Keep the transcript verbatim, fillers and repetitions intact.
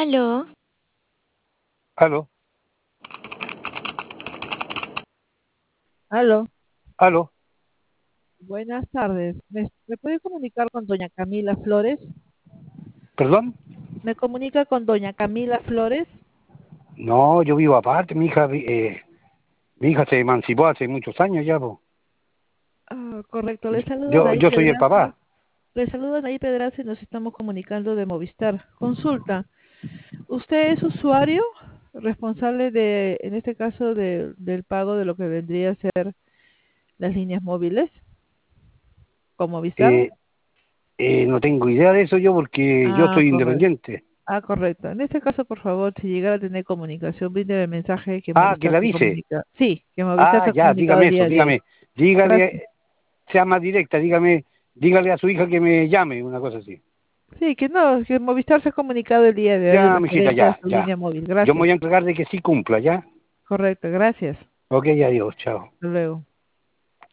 Aló, Aló, Aló, aló, buenas tardes. ¿Me, me puede comunicar con doña Camila Flores? perdón. ¿Me comunica con doña Camila Flores? No, yo vivo aparte, mi hija, vi- eh, mi hija se emancipó hace muchos años ya, po. Ah, correcto, le saluda Yo, Naí yo soy el Pedraza. papá. Le saluda Naí Pedraza y nos estamos comunicando de Movistar. Consulta, ¿usted es usuario responsable de, en este caso, de- del pago de lo que vendría a ser las líneas móviles con Movistar? Eh, eh, no tengo idea de eso yo porque yo Ah, soy correcto. independiente. Ah, correcto. En este caso, por favor, si llegara a tener comunicación, brinde el mensaje que Ah, que Movistar la se avise. comunica. Sí, que Movistar Ah, se ha ya, comunicado dígame el eso, día de hoy. dígame. Gracias. Dígale, sea más directa, dígame, dígale a su hija que me llame, una cosa así. Sí, que no, que Movistar se ha comunicado el día de hoy Ya, mijita, referente a ya, su ya. línea móvil. Yo me Gracias. voy a encargar de que sí cumpla, ¿ya? Correcto, gracias. Ok, adiós, chao. Hasta luego.